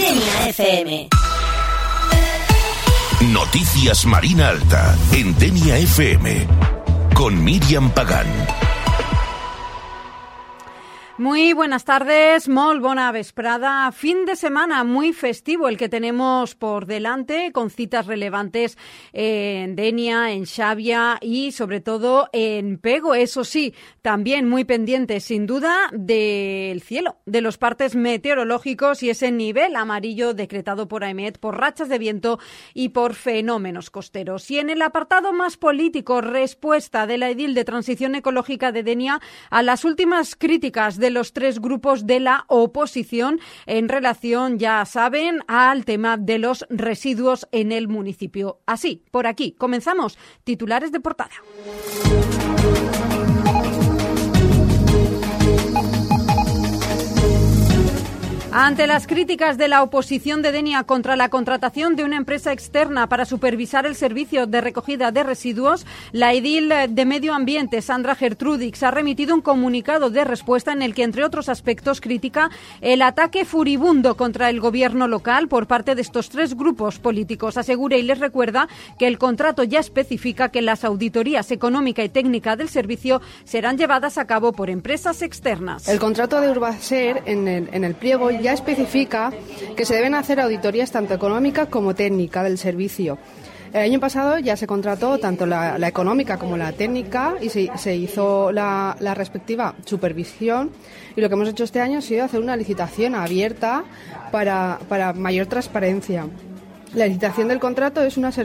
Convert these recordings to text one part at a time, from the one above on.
Denia FM. Noticias Marina Alta en Denia FM con Míriam Pagán. Muy buenas tardes, molt bona vesprada. Fin de semana muy festivo el que tenemos por delante, con citas relevantes en Denia, en Xàbia y sobre todo en Pego. Eso sí, también muy pendiente, sin duda, del cielo, de los partes meteorológicos y ese nivel amarillo decretado por AEMET por rachas de viento y por fenómenos costeros. Y en el apartado más político, respuesta de la edil de Transición Ecológica de Denia a las últimas críticas de los tres grupos de la oposición en relación, ya saben, al tema de los residuos en el municipio. Así, por aquí, comenzamos. Titulares de portada. Ante las críticas de la oposición de Denia contra la contratación de una empresa externa para supervisar el servicio de recogida de residuos, la edil de Medio Ambiente, Sandra Gertrudix, ha remitido un comunicado de respuesta en el que, entre otros aspectos, critica el ataque furibundo contra el gobierno local por parte de estos tres grupos políticos. Asegura y les recuerda que el contrato ya especifica que las auditorías económica y técnica del servicio serán llevadas a cabo por empresas externas. El contrato de Urbaser en el pliego ya especifica que se deben hacer auditorías tanto económica como técnica del servicio. El año pasado ya se contrató tanto la económica como la técnica y se hizo la respectiva supervisión, y lo que hemos hecho este año ha sido hacer una licitación abierta para mayor transparencia. La licitación del contrato es una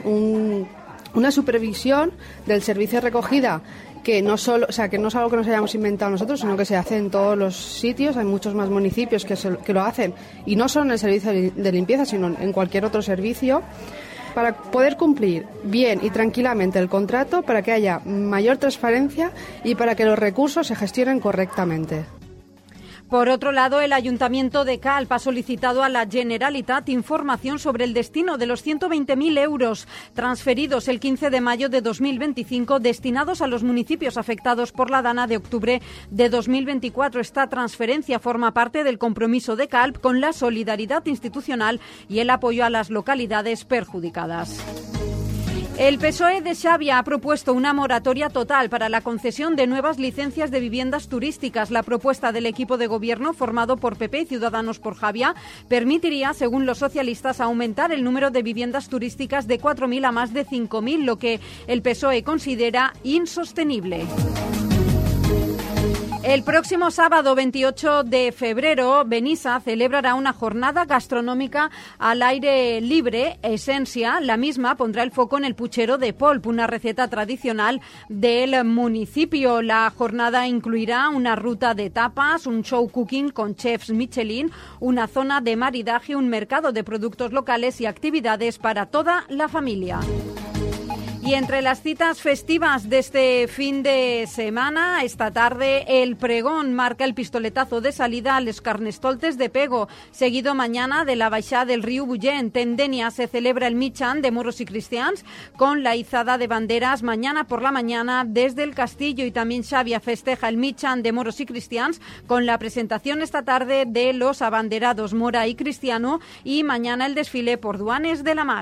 supervisión del servicio de recogida que no es algo que nos hayamos inventado nosotros, sino que se hace en todos los sitios. Hay muchos más municipios que lo hacen, y no solo en el servicio de limpieza, sino en cualquier otro servicio, para poder cumplir bien y tranquilamente el contrato, para que haya mayor transparencia y para que los recursos se gestionen correctamente. Por otro lado, el Ayuntamiento de Calp ha solicitado a la Generalitat información sobre el destino de los 120.000 euros transferidos el 15 de mayo de 2025 destinados a los municipios afectados por la dana de octubre de 2024. Esta transferencia forma parte del compromiso de Calp con la solidaridad institucional y el apoyo a las localidades perjudicadas. El PSOE de Xàbia ha propuesto una moratoria total para la concesión de nuevas licencias de viviendas turísticas. La propuesta del equipo de gobierno, formado por PP y Ciudadanos por Xàbia, permitiría, según los socialistas, aumentar el número de viviendas turísticas de 4.000 a más de 5.000, lo que el PSOE considera insostenible. El próximo sábado 28 de febrero, Benissa celebrará una jornada gastronómica al aire libre, Esencia. La misma pondrá el foco en el puchero de polp, una receta tradicional del municipio. La jornada incluirá una ruta de tapas, un show cooking con chefs Michelin, una zona de maridaje, un mercado de productos locales y actividades para toda la familia. Y entre las citas festivas de este fin de semana, esta tarde el pregón marca el pistoletazo de salida a les Carnestoltes de Pego, seguido mañana de la baixada del Riu Bullent. En Denia se celebra el Mitjan de moros y cristians con la izada de banderas mañana por la mañana desde el castillo, y también Xàbia festeja el Mitjan de moros y cristians con la presentación esta tarde de los abanderados Mora y Cristiano, y mañana el desfile por Duanes de la Mar.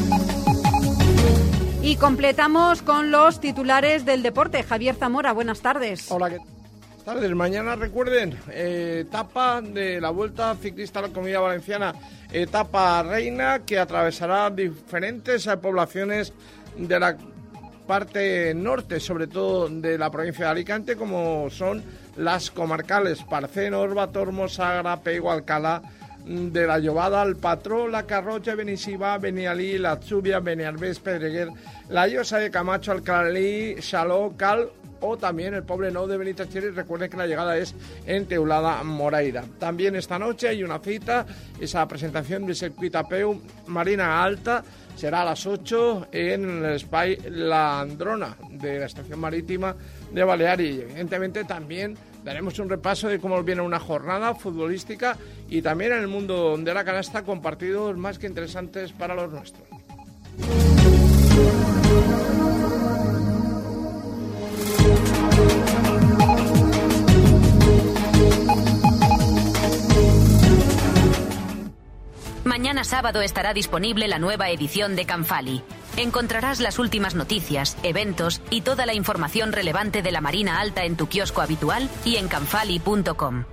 Y completamos con los titulares del deporte. Javier Zamora, buenas tardes. Hola, ¿qué tardes? Mañana, recuerden, etapa de la Vuelta Ciclista a la Comunidad Valenciana, etapa reina que atravesará diferentes poblaciones de la parte norte, sobre todo de la provincia de Alicante, como son las comarcales Parceno, Orba, Tormos, Sagra, Pego, Alcalá de la Llobada, el Patró, la Carrocha, Benissibà, Benialí, la Zúbia, Beniarbés, Pedreguer, la Llosa de Camacho, Alcalí, Xaló, Cal o también el Poble Nou de Benítez. Recuerden que la llegada es en Teulada, Moraira. También esta noche hay una cita, esa presentación del Circuit a Peu Marina Alta, será a las 8 en el Espai La Androna de la Estación Marítima de Baleares. Y evidentemente también daremos un repaso de cómo viene una jornada futbolística y también en el mundo de la canasta con partidos más que interesantes para los nuestros. Mañana sábado estará disponible la nueva edición de Canfali. Encontrarás las últimas noticias, eventos y toda la información relevante de la Marina Alta en tu kiosco habitual y en canfali.com.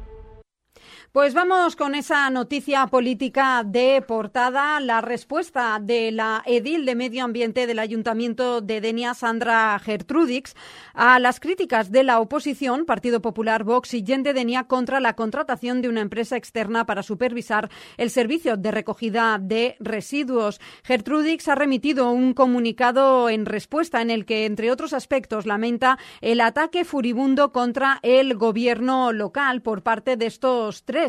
Pues vamos con esa noticia política de portada, la respuesta de la edil de Medio Ambiente del Ayuntamiento de Denia, Sandra Gertrudix, a las críticas de la oposición, Partido Popular, Vox y Gent de Denia, contra la contratación de una empresa externa para supervisar el servicio de recogida de residuos. Gertrudix ha remitido un comunicado en respuesta en el que, entre otros aspectos, lamenta el ataque furibundo contra el gobierno local por parte de estos tres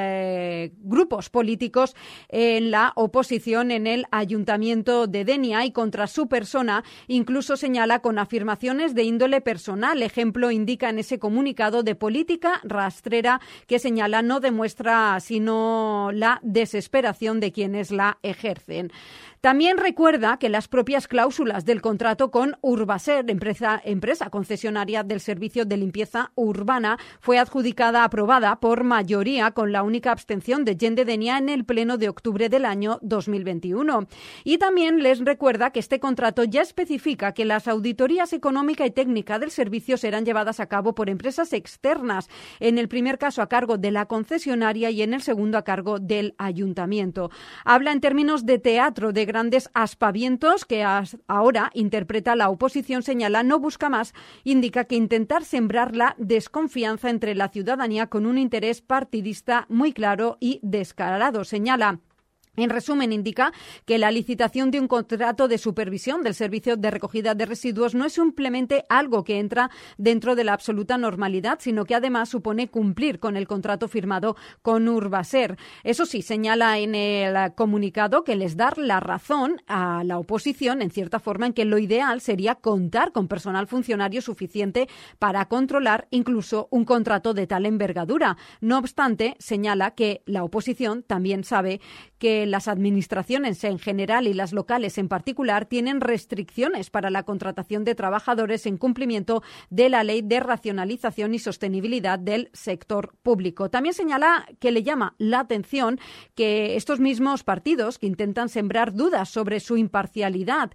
grupos políticos en la oposición en el Ayuntamiento de Denia, y contra su persona incluso señala con afirmaciones de índole personal. Ejemplo indica en ese comunicado de política rastrera que señala no demuestra sino la desesperación de quienes la ejercen. También recuerda que las propias cláusulas del contrato con Urbaser, empresa concesionaria del servicio de limpieza urbana, fue aprobada por mayoría con la única abstención de Gent de Denia en el pleno de octubre del año 2021. Y también les recuerda que este contrato ya especifica que las auditorías económica y técnica del servicio serán llevadas a cabo por empresas externas, en el primer caso a cargo de la concesionaria y en el segundo a cargo del ayuntamiento. Habla en términos de teatro de grandes aspavientos que ahora interpreta la oposición, señala, no busca más, indica que intentar sembrar la desconfianza entre la ciudadanía con un interés partidista muy claro y descarado, señala. En resumen, indica que la licitación de un contrato de supervisión del servicio de recogida de residuos no es simplemente algo que entra dentro de la absoluta normalidad, sino que además supone cumplir con el contrato firmado con Urbaser. Eso sí, señala en el comunicado que les da la razón a la oposición, en cierta forma, en que lo ideal sería contar con personal funcionario suficiente para controlar incluso un contrato de tal envergadura. No obstante, señala que la oposición también sabe que las administraciones en general y las locales en particular tienen restricciones para la contratación de trabajadores en cumplimiento de la Ley de Racionalización y Sostenibilidad del Sector Público. También señala que le llama la atención que estos mismos partidos que intentan sembrar dudas sobre su imparcialidad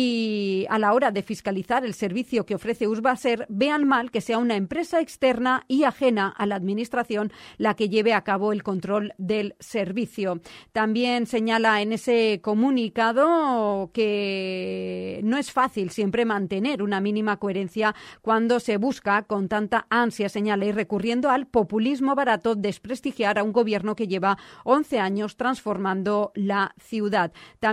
y a la hora de fiscalizar el servicio que ofrece Urbaser vean mal que sea una empresa externa y ajena a la administración la que lleve a cabo el control del servicio. También señala en ese comunicado que no es fácil siempre mantener una mínima coherencia cuando se busca con tanta ansia, señala, y recurriendo al populismo barato, desprestigiar a un gobierno que lleva 11 años transformando la ciudad.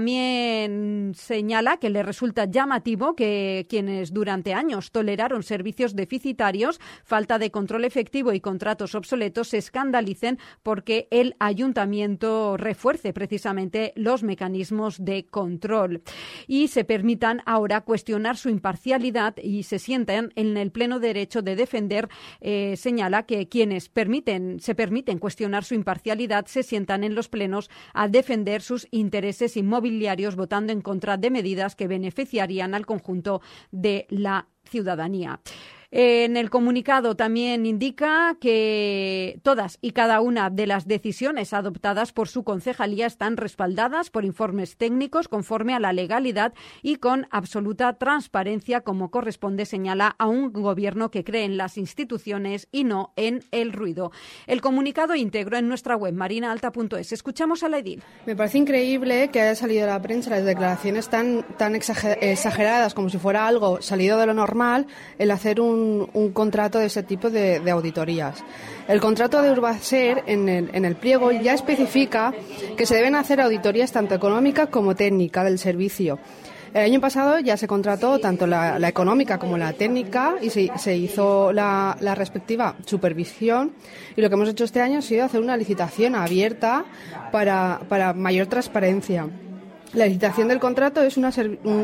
También señala que le resulta llamativo que quienes durante años toleraron servicios deficitarios, falta de control efectivo y contratos obsoletos se escandalicen porque el ayuntamiento refuerce precisamente los mecanismos de control y se permitan ahora cuestionar su imparcialidad y se sientan en el pleno derecho de defender, señala que quienes se permiten cuestionar su imparcialidad se sientan en los plenos a defender sus intereses inmobiliarios votando en contra de medidas que beneficiarían al conjunto de la ciudadanía. En el comunicado también indica que todas y cada una de las decisiones adoptadas por su concejalía están respaldadas por informes técnicos conforme a la legalidad y con absoluta transparencia, como corresponde, señala, a un gobierno que cree en las instituciones y no en el ruido. El comunicado íntegro en nuestra web marinaalta.es. Escuchamos a la edil. Me parece increíble que haya salido a la prensa las declaraciones tan exageradas como si fuera algo salido de lo normal el hacer un contrato de ese tipo de auditorías. El contrato de Urbaser en el pliego ya especifica que se deben hacer auditorías tanto económica como técnica del servicio. El año pasado ya se contrató tanto la económica como la técnica y se hizo la respectiva supervisión, y lo que hemos hecho este año ha sido hacer una licitación abierta para mayor transparencia. La licitación del contrato es una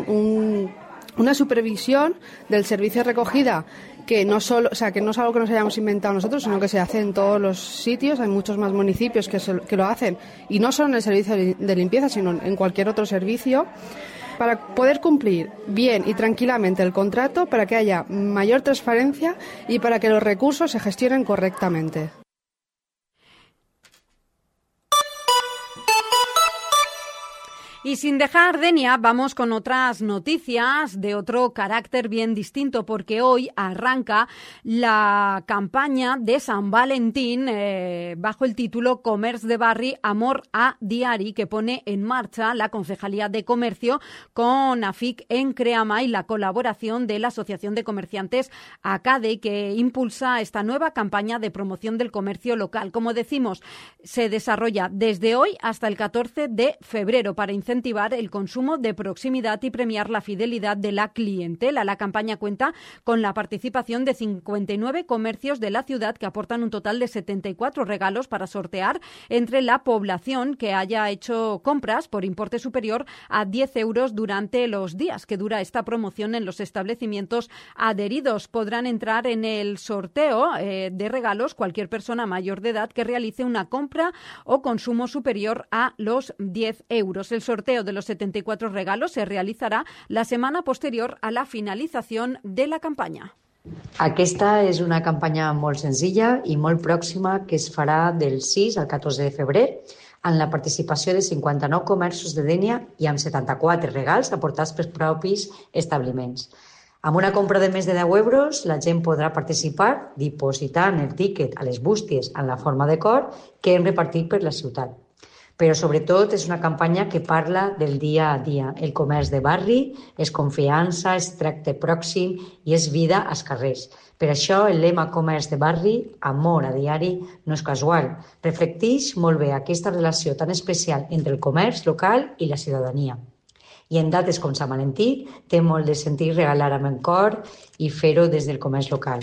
supervisión del servicio de recogida que no es algo que nos hayamos inventado nosotros, sino que se hace en todos los sitios. Hay muchos más municipios que lo hacen, y no solo en el servicio de limpieza, sino en cualquier otro servicio, para poder cumplir bien y tranquilamente el contrato, para que haya mayor transparencia y para que los recursos se gestionen correctamente. Y sin dejar Denia, vamos con otras noticias de otro carácter bien distinto, porque hoy arranca la campaña de Sant Valentín bajo el título Comerç de Barri, Amor a Diari, que pone en marcha la Concejalía de Comercio con AFIC en Creama y la colaboración de la Asociación de Comerciantes ACADE, que impulsa esta nueva campaña de promoción del comercio local. Como decimos, se desarrolla desde hoy hasta el 14 de febrero para incentivar el consumo de proximidad y premiar la fidelidad de la clientela. La campaña cuenta con la participación de 59 comercios de la ciudad que aportan un total de 74 regalos para sortear entre la población que haya hecho compras por importe superior a 10 euros durante los días que dura esta promoción en los establecimientos adheridos. Podrán entrar en el sorteo de regalos cualquier persona mayor de edad que realice una compra o consumo superior a los 10 euros. El sorteo de los 74 regalos se realizarà la setmana posterior a la finalització de la campanya. Aquesta és una campanya molt senzilla i molt pròxima que es farà del 6 al 14 de febrer amb la participació de 59 comerços de Dénia i amb 74 regals aportats pels propis establiments. Amb una compra de més de 10 euros, la gent podrà participar dipositant el tíquet a les bústies en la forma de cor que hem repartit per la ciutat. Però sobretot és una campanya que parla del dia a dia. El comerç de barri és confiança, és tracte pròxim i és vida als carrers. Per això el lema comerç de barri, amor a diari, no és casual. Reflecteix molt bé aquesta relació tan especial entre el comerç local i la ciutadania. I en dates com Sant Valentí té molt de sentit regalar amb el cor i fer-ho des del comerç local.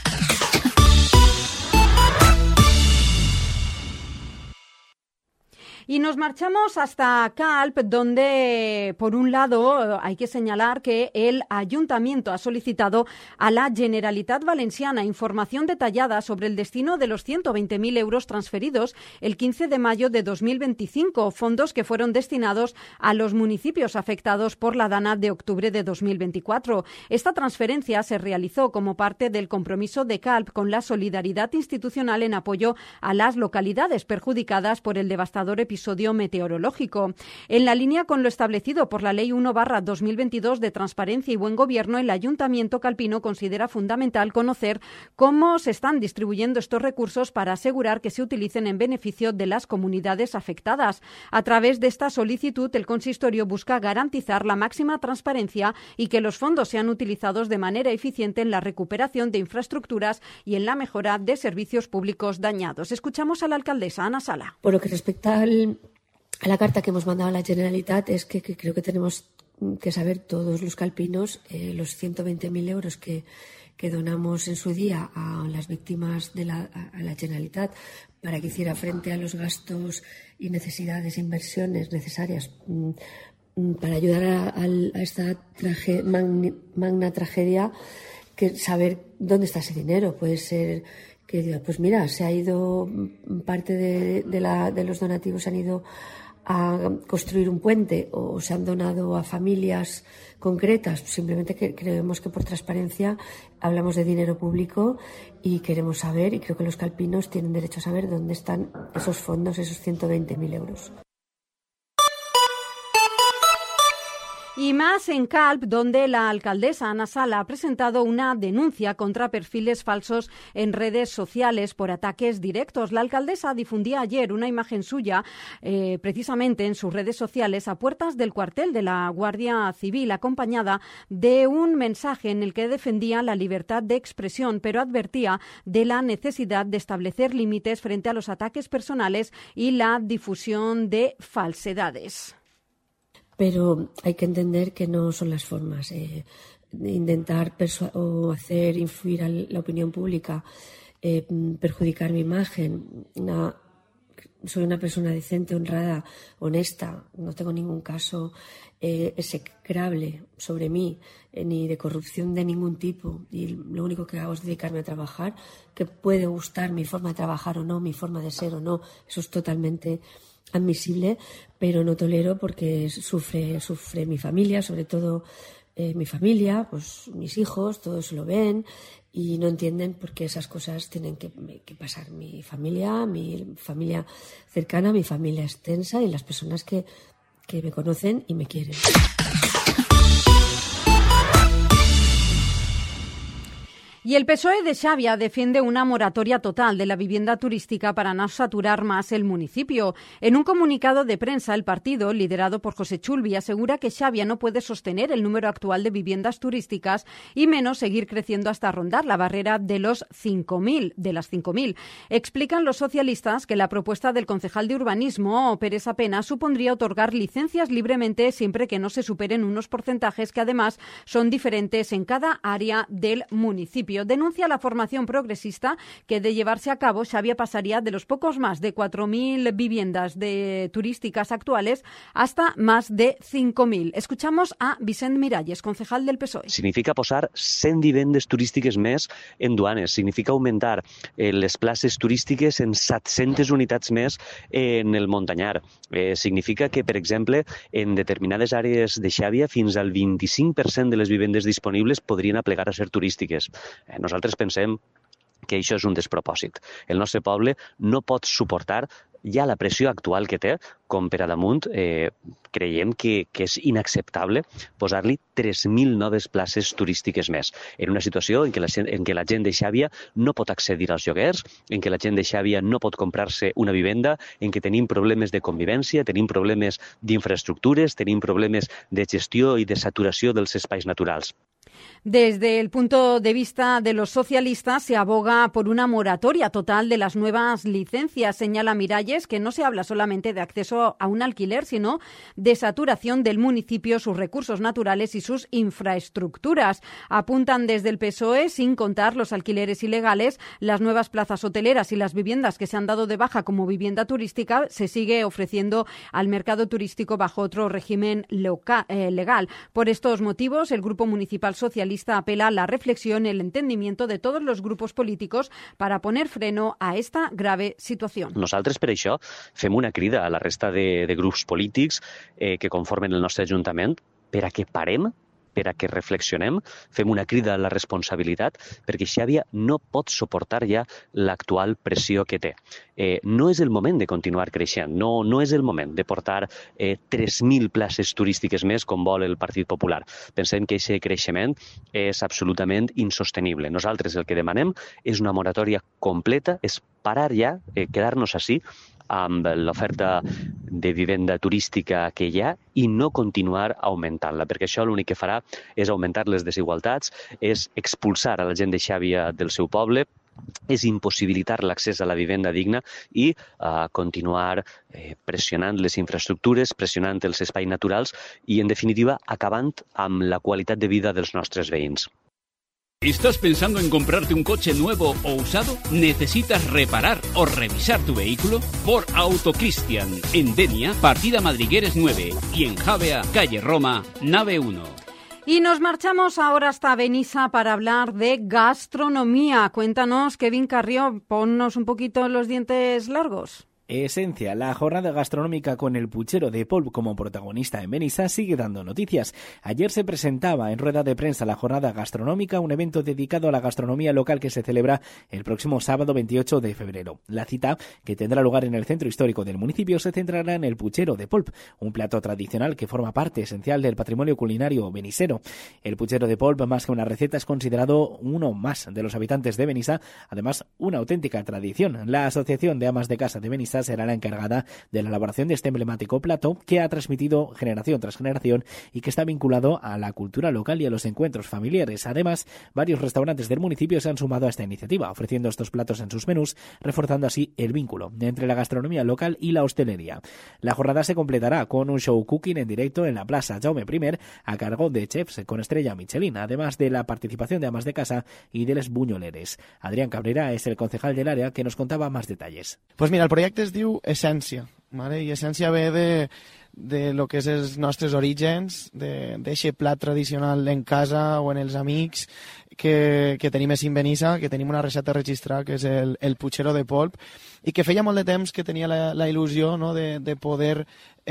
Y nos marchamos hasta Calp, donde, por un lado, hay que señalar que el Ayuntamiento ha solicitado a la Generalitat Valenciana información detallada sobre el destino de los 120.000 euros transferidos el 15 de mayo de 2025, fondos que fueron destinados a los municipios afectados por la dana de octubre de 2024. Esta transferencia se realizó como parte del compromiso de Calp con la solidaridad institucional en apoyo a las localidades perjudicadas por el devastador episodio meteorológico. En la línea con lo establecido por la Ley 1/2022 de Transparencia y Buen Gobierno, el Ayuntamiento calpino considera fundamental conocer cómo se están distribuyendo estos recursos para asegurar que se utilicen en beneficio de las comunidades afectadas. A través de esta solicitud, el consistorio busca garantizar la máxima transparencia y que los fondos sean utilizados de manera eficiente en la recuperación de infraestructuras y en la mejora de servicios públicos dañados. Escuchamos a la alcaldesa Ana Sala. Por lo que respecta a la carta que hemos mandado a la Generalitat, es que creo que tenemos que saber todos los calpinos los 120.000 euros que donamos en su día a las víctimas a la Generalitat para que hiciera frente a los gastos y necesidades e inversiones necesarias para ayudar a esta magna tragedia, que saber dónde está ese dinero. Puede ser que diga, pues mira, se ha ido parte de los donativos, se han ido a construir un puente o se han donado a familias concretas. Simplemente que creemos que por transparencia hablamos de dinero público y queremos saber, y creo que los calpinos tienen derecho a saber dónde están esos fondos, esos 120.000 euros. Y más en Calp, donde la alcaldesa Ana Sala ha presentado una denuncia contra perfiles falsos en redes sociales por ataques directos. La alcaldesa difundía ayer una imagen suya, precisamente en sus redes sociales, a puertas del cuartel de la Guardia Civil, acompañada de un mensaje en el que defendía la libertad de expresión, pero advertía de la necesidad de establecer límites frente a los ataques personales y la difusión de falsedades. Pero hay que entender que no son las formas. Intentar o hacer influir a la opinión pública, perjudicar mi imagen. Soy una persona decente, honrada, honesta. No tengo ningún caso execrable sobre mí, ni de corrupción de ningún tipo. Y lo único que hago es dedicarme a trabajar. Que puede gustar mi forma de trabajar o no, mi forma de ser o no, eso es totalmente admisible, pero no tolero porque sufre mi familia, sobre todo mi familia, pues mis hijos, todos lo ven y no entienden por qué esas cosas tienen que pasar. Mi familia cercana, mi familia extensa y las personas que que me conocen y me quieren. Y el PSOE de Xàbia defiende una moratoria total de la vivienda turística para no saturar más el municipio. En un comunicado de prensa, el partido, liderado por José Chulvi, asegura que Xàbia no puede sostener el número actual de viviendas turísticas y menos seguir creciendo hasta rondar la barrera de las 5.000. Explican los socialistas que la propuesta del concejal de urbanismo, Pérez Apena, supondría otorgar licencias libremente siempre que no se superen unos porcentajes que además son diferentes en cada área del municipio. Denuncia la formación progresista que, de llevarse a cabo, Xàbia pasaría de los pocos más de 4.000 viviendas turísticas actuales hasta más de 5.000. Escuchamos a Vicent Miralles, concejal del PSOE. Significa posar 100 vivendes turístiques més en Duanes. Significa augmentar les places turístiques en 700 unitats més en el Montanyar. Significa que, per exemple, en determinades àrees de Xàbia fins al 25% de les vivendes disponibles podrien aplegar a ser turístiques. Nosaltres pensem que això és un despropòsit. El nostre poble no pot suportar ja la pressió actual que té, com per a damunt creiem que és inacceptable posar-li 3.000 noves places turístiques més, en una situació en què la gent de Xàbia no pot accedir als lloguers, en què la gent de Xàbia no pot comprar-se una vivenda, en què tenim problemes de convivència, tenim problemes d'infraestructures, tenim problemes de gestió i de saturació dels espais naturals. Desde el punto de vista de los socialistas, se aboga por una moratoria total de las nuevas licencias. Señala Miralles que no se habla solamente de acceso a un alquiler, sino de saturación del municipio, sus recursos naturales y sus infraestructuras. Apuntan desde el PSOE, sin contar los alquileres ilegales, las nuevas plazas hoteleras y las viviendas que se han dado de baja como vivienda turística, se sigue ofreciendo al mercado turístico bajo otro régimen legal. Por estos motivos, el Grupo Municipal Socialista apela a la reflexión y el entendimiento de todos los grupos políticos para poner freno a esta grave situación. Nosaltres, per això, fem una crida a la resta de grups polítics que conformen el nostre Ajuntament per a que parem, per a que reflexionem, fem una crida a la responsabilitat, perquè Xàbia no pot suportar ja l'actual pressió que té. No és el moment de continuar creixent, no és el moment de portar 3.000 places turístiques més, com vol el Partit Popular. Pensem que aquest creixement és absolutament insostenible. Nosaltres el que demanem és una moratòria completa, és parar ja, quedar-nos així, amb l'oferta de vivenda turística que hi ha i no continuar augmentant-la, perquè això l'únic que farà és augmentar les desigualtats, és expulsar a la gent de Xàbia del seu poble, és impossibilitar l'accés a la vivenda digna i continuar pressionant les infraestructures, pressionant els espais naturals i, en definitiva, acabant amb la qualitat de vida dels nostres veïns. ¿Estás pensando en comprarte un coche nuevo o usado? ¿Necesitas reparar o revisar tu vehículo? Por Autocristian, en Denia, partida Madrigueres 9 y en Javea, calle Roma, nave 1. Y nos marchamos ahora hasta Benissa para hablar de gastronomía. Cuéntanos, Kevin Carrió, ponnos un poquito los dientes largos. Esencia, la jornada gastronómica con el puchero de Polp como protagonista en Benissa sigue dando noticias. Ayer se presentaba en rueda de prensa la jornada gastronómica, un evento dedicado a la gastronomía local que se celebra el próximo sábado 28 de febrero. La cita, que tendrá lugar en el centro histórico del municipio, se centrará en el puchero de Polp, un plato tradicional que forma parte esencial del patrimonio culinario benisero. El puchero de Polp, más que una receta, es considerado uno más de los habitantes de Benissa, además una auténtica tradición. La Asociación de Amas de Casa de Benissa será la encargada de la elaboración de este emblemático plato que ha transmitido generación tras generación y que está vinculado a la cultura local y a los encuentros familiares. Además, varios restaurantes del municipio se han sumado a esta iniciativa, ofreciendo estos platos en sus menús, reforzando así el vínculo entre la gastronomía local y la hostelería. La jornada se completará con un show cooking en directo en la Plaza Jaume I a cargo de chefs con estrella Michelin, además de la participación de amas de casa y de les bunyoleres. Adrián Cabrera es el concejal del área que nos contaba más detalles. Pues mira, el proyecto es diu Essència, ¿vale? I Essència ve de lo que és els nostres orígens, d'aquest plat tradicional en casa o en els amics, que tenim a Benissa, que tenim una recepta registrada, que és el Puchero de polp, i que feia molt de temps que tenia la il·lusió, no?, de poder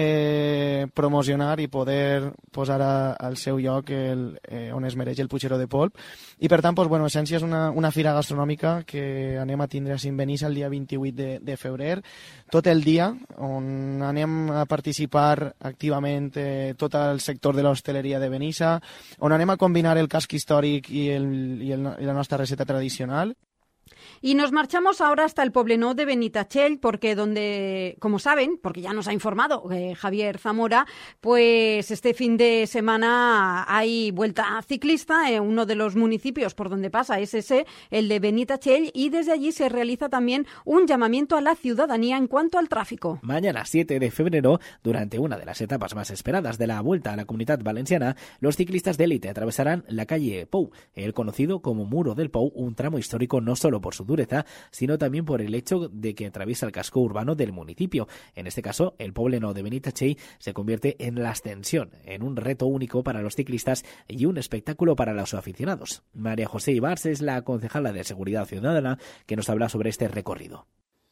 promocionar i poder posar al seu lloc on es mereix el Puchero de polp. I per tant, doncs, Essència és una fira gastronòmica que anem a tindre a Benissa el dia 28 de febrer, tot el dia, on anem a participar activament tot el sector de l'hostaleria de Benissa, on anem a combinar el casc històric i la nostra receta tradicional. Y nos marchamos ahora hasta el Poblenou de Benitachell, porque donde, como saben, porque ya nos ha informado Javier Zamora, pues este fin de semana hay vuelta ciclista en uno de los municipios por donde pasa es ese, el de Benitachell, y desde allí se realiza también un llamamiento a la ciudadanía en cuanto al tráfico. Mañana, 7 de febrero, durante una de las etapas más esperadas de la Vuelta a la Comunitat Valenciana, los ciclistas de élite atravesarán la calle Pou, el conocido como Muro del Pou, un tramo histórico no solo por su dureza, sino también por el hecho de que atraviesa el casco urbano del municipio. En este caso, el Poblenou de Benitachell se convierte en la ascensión, en un reto único para los ciclistas y un espectáculo para los aficionados. María José Ibars es la concejala de Seguridad Ciudadana que nos habla sobre este recorrido.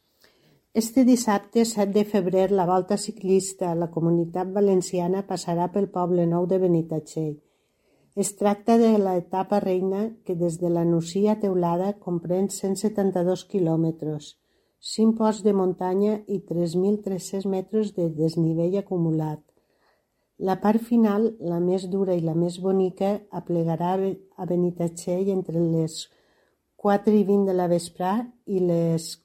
Este dissabte 7 de febrer la volta ciclista a la Comunitat Valenciana passarà pel Poblenou de Benitachell. Es tracta de l'etapa reina que des de la Nucia a Teulada comprèn 172 quilòmetres, 5 ports de muntanya i 3.300 metres de desnivell acumulat. La part final, la més dura i la més bonica, aplegarà a Benitachell entre les 4:20 de la vesprà i les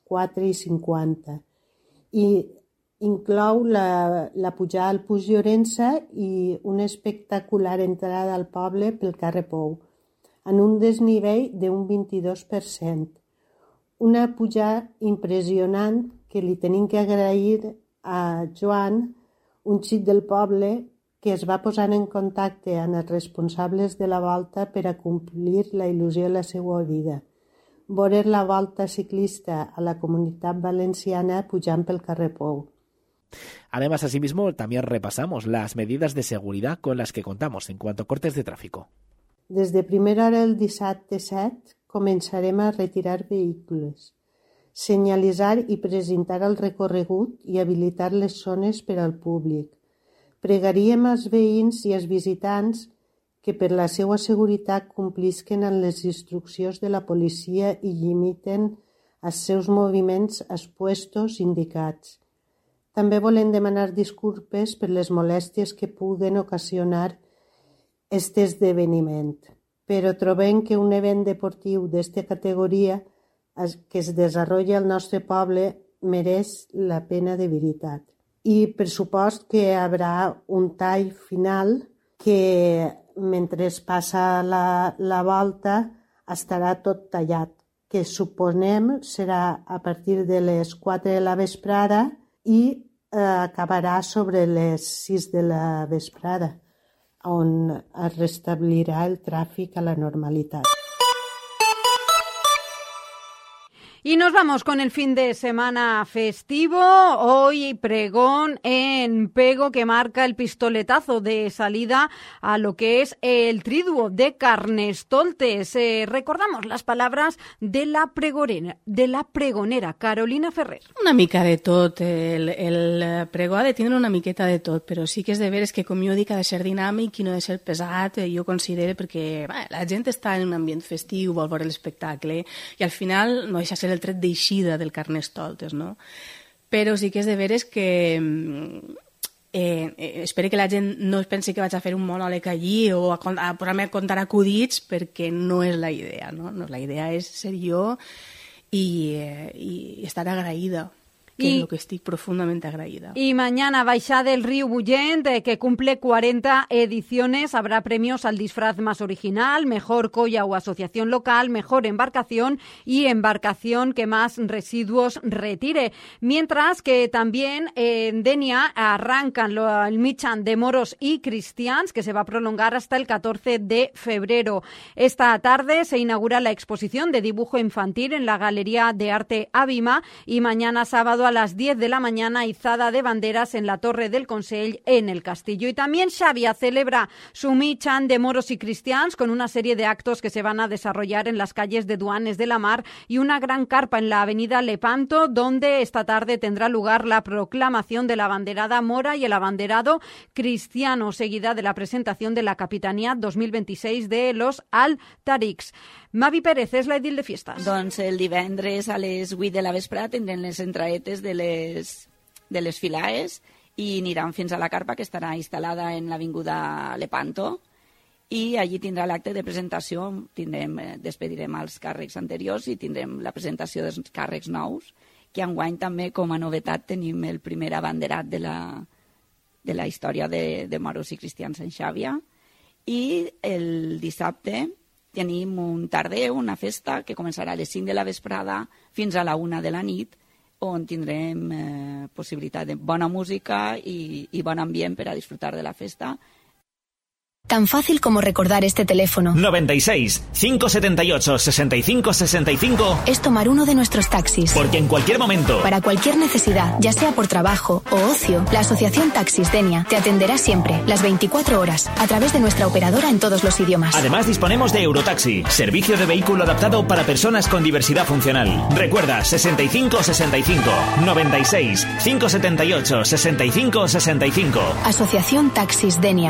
4:50 i inclou la pujada al Puig Llorença i una espectacular entrada al poble pel carrer Pou, en un desnivell d'un 22%. Una pujada impressionant que li tenim que agrair a Joan, un xic del poble, que es va posar en contacte amb els responsables de la volta per a complir la il·lusió de la seva vida. Veure la volta ciclista a la Comunitat Valenciana pujant pel carrer Pou. Además, asimismo, también repasamos las medidas de seguridad con las que contamos en cuanto a cortes de tráfico. Des de primera hora el dissabte 7 començarem a retirar vehicles, senyalitzar i presentar el recorregut i habilitar les zones per al públic. Pregaríem als veïns i als visitants que per la seva seguretat complisquen amb les instruccions de la policia i limiten els seus moviments als puestos indicats. També volem demanar disculpes per les molèsties que puguen ocasionar aquest esdeveniment, però trobem que un event deportiu d'aquesta categoria que es desenvolupa al nostre poble mereix la pena de veritat. I per supost que hi haurà un tall final que mentre passa la volta estarà tot tallat, que suponem serà a partir de les 4 de la vesprada i acabarà sobre les 6 de la vesprada, on es restablirà el tràfic a la normalitat. Y nos vamos con el fin de semana festivo. Hoy pregón en Pego que marca el pistoletazo de salida a lo que es el triduo de Carnestoltes. Recordamos las palabras de la pregonera Carolina Ferrer. Una mica de tot. El pregó ha de tindre una miqueta de tot, però sí que és de veres que, com jo dic, ha de ser dinàmic i no ha de ser pesat, jo considero, perquè la gent està en un ambient festiu, vol veure l'espectacle, i al final no deixa ser el tret d'eixida del Carnestoltes, no? Però sí que és de veres que espero que la gent no es pensi que vaig a fer un monòleg allí o a posar-me a contar acudits, perquè no és la idea, no? La idea és ser jo i estar agraïda, que es lo que estoy profundamente agradecida. Y mañana Baixada del Río Bullent, que cumple 40 ediciones, habrá premios al disfraz más original, mejor colla o asociación local, mejor embarcación y embarcación que más residuos retire. Mientras que también en Denia arrancan el Michan de Moros y Cristians, que se va a prolongar hasta el 14 de febrero. Esta tarde se inaugura la exposición de dibujo infantil en la Galería de Arte Ávima y mañana sábado sábado a las 10 de la mañana, izada de banderas en la Torre del Consell en el Castillo. Y también Xàbia celebra su Mitjan de moros y cristians con una serie de actos que se van a desarrollar en las calles de Duanes de la Mar y una gran carpa en la avenida Lepanto, donde esta tarde tendrá lugar la proclamación de la abanderada mora y el abanderado cristiano, seguida de la presentación de la Capitanía 2026 de los Al-Tariqs. Mavi Pérez és l'edil de fiestes. Doncs el divendres a les 8 de la vesprada tindrem les entraetes de les filaes i aniran fins a la carpa, que estarà instal·lada en l'avinguda Lepanto, i allí tindrà l'acte de presentació. Despedirem els càrrecs anteriors i tindrem la presentació dels càrrecs nous, que enguany també com a novetat tenim el primer abanderat de la història de moros i cristians en Xàbia. I el dissabte tenim un tarder, una festa que començarà a les 5 de la vesprada fins a la 1 de la nit, on tindrem possibilitat de bona música i bon ambient per a disfrutar de la festa. Tan fácil como recordar este teléfono. 96 578 65 65 es tomar uno de nuestros taxis. Porque en cualquier momento, para cualquier necesidad, ya sea por trabajo o ocio, la Asociación Taxis Denia te atenderá siempre, las 24 horas, a través de nuestra operadora en todos los idiomas. Además disponemos de Eurotaxi, servicio de vehículo adaptado para personas con diversidad funcional. Recuerda, 65 65 96 578 65 65. Asociación Taxis Denia.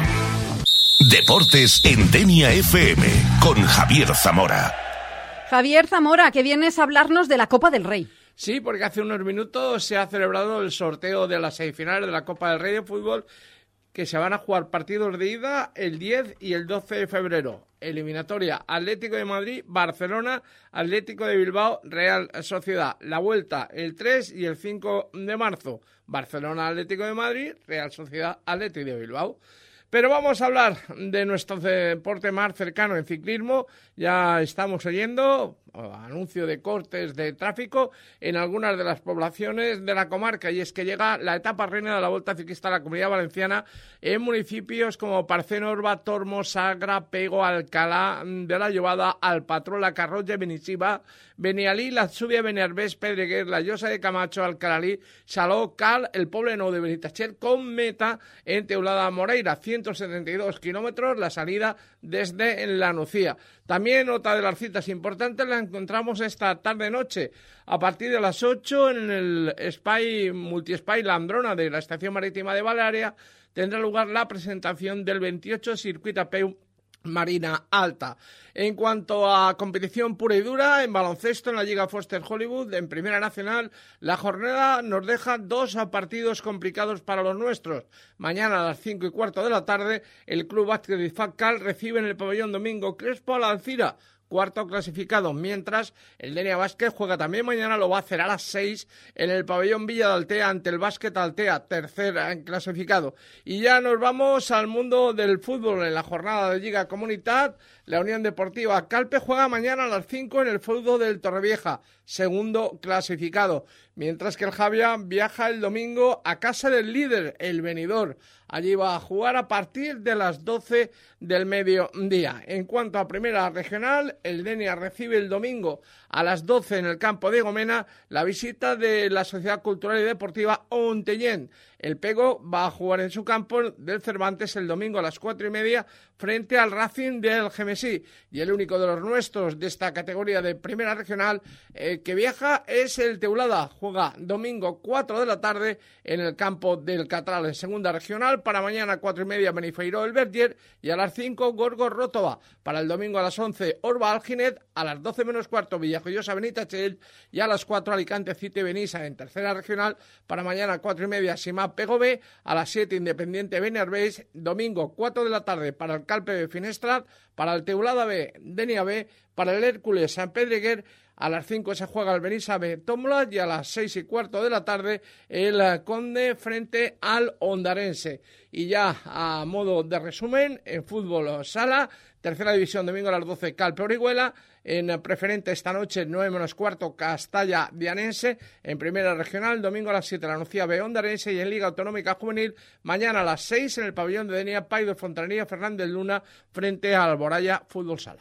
Deportes en Denia FM con Javier Zamora. Javier Zamora, que vienes a hablarnos de la Copa del Rey. Sí, porque hace unos minutos se ha celebrado el sorteo de las semifinales de la Copa del Rey de fútbol, que se van a jugar partidos de ida el 10 y el 12 de febrero. Eliminatoria: Atlético de Madrid, Barcelona, Atlético de Bilbao, Real Sociedad. La vuelta el 3 y el 5 de marzo. Barcelona, Atlético de Madrid, Real Sociedad, Atlético de Bilbao. Pero vamos a hablar de nuestro deporte más cercano en ciclismo. Ya estamos oyendo anuncio de cortes de tráfico en algunas de las poblaciones de la comarca, y es que llega la etapa reina de la Volta Ciclista a la Comunidad Valenciana en municipios como Parcén, Orba, Tormos, Sagra, Pego, Alcalá de la Llobada, Alpatró, La Carroja, Benixíba, Benialí, La Zúbia, Beniarbés, Pedreguer, La Llosa de Camacho, Alcalalí, Saló, Cal, el Poble Nou de Benitatxell, con meta en Teulada Moreira, 172 kilómetros, la salida desde La Nucía. También otra de las citas importantes la encontramos esta tarde-noche. A partir de las 8 en el Multiespai Landrona de la Estación Marítima de Balearia tendrá lugar la presentación del 28 Circuit a Peu Marina Alta. En cuanto a competición pura y dura, en baloncesto, en la Liga Foster Hollywood, en Primera Nacional, la jornada nos deja 2 partidos complicados para los nuestros. Mañana a las 5:15 de la tarde, el Club Básquet de Izfacal recibe en el pabellón Domingo Crespo a la Alcira, cuarto clasificado, mientras el Denia Básquet juega también mañana, lo va a hacer a las 6 en el pabellón Villa de Altea ante el Básquet Altea, tercer clasificado. Y ya nos vamos al mundo del fútbol. En la jornada de Liga Comunitat, la Unión Deportiva Calpe juega mañana a las 5 en el feudo del Torrevieja, segundo clasificado, mientras que el Javia viaja el domingo a casa del líder, el Benidorm. Allí va a jugar a partir de las 12 del mediodía. En cuanto a Primera Regional, el Denia recibe el domingo a las 12 en el campo de Gomena la visita de la Sociedad Cultural y Deportiva Ontellén. El Pego va a jugar en su campo del Cervantes el domingo a las 4:30 frente al Racing del Gemesí. Y el único de los nuestros de esta categoría de Primera Regional que viaja es el Teulada. Juega domingo 4 de la tarde en el campo del Catral. En Segunda Regional, para mañana 4:30 Benifeiró el Verdier, y a las 5 Gorgos Rótova. Para el domingo a las 11 Orba Alginet, a las 12 menos cuarto Villajoyosa Benítachell, y a las 4 Alicante Cite Benissa. En Tercera Regional, para mañana 4:30 Simá Pegové, a las 7 Independiente Beniarbés, domingo 4 de la tarde para el Calpe de Finestrat, para el Teulada B Denia B, para el Hércules San Pedreguer. A las 5 se juega el Benissa B Tómbola, y a las 6:15 de la tarde el Conde frente al Ondarense. Y ya a modo de resumen, en fútbol sala, Tercera División, domingo a las 12 Calpe Orihuela. En preferente esta noche 9 menos cuarto Castalla Dianense. En Primera Regional, domingo a las 7 la Nucía B Ondarense. Y en Liga Autonómica Juvenil, mañana a las 6 en el pabellón de Denia, Paido Fontanería Fernández Luna frente al Alboraya Fútbol Sala.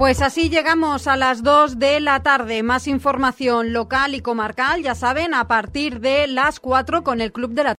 Pues así llegamos a las 2 de la tarde. Más información local y comarcal, ya saben, a partir de las 4 con el Club de la